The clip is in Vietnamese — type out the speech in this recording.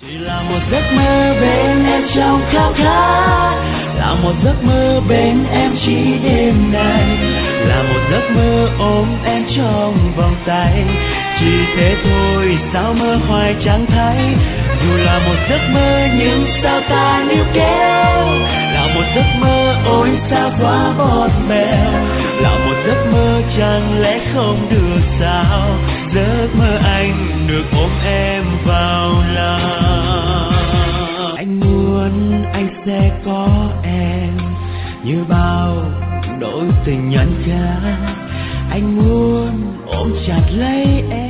Chỉ là một giấc mơ bên em trong khao khát, là một giấc mơ bên em chỉ đêm nay, là một giấc mơ ôm em trong vòng tay. Chỉ thế thôi sao mơ hoài chẳng thấy, dù là một giấc mơ nhưng sao ta níu kéo, là một giấc mơ ôi sao quá bọt bèo, là một giấc mơ chẳng lẽ không được sao, giấc mơ anh được ôm em vào lòng. Anh muốn anh sẽ có em như bao đôi tình nhân khác, anh muốn ôm chặt lấy em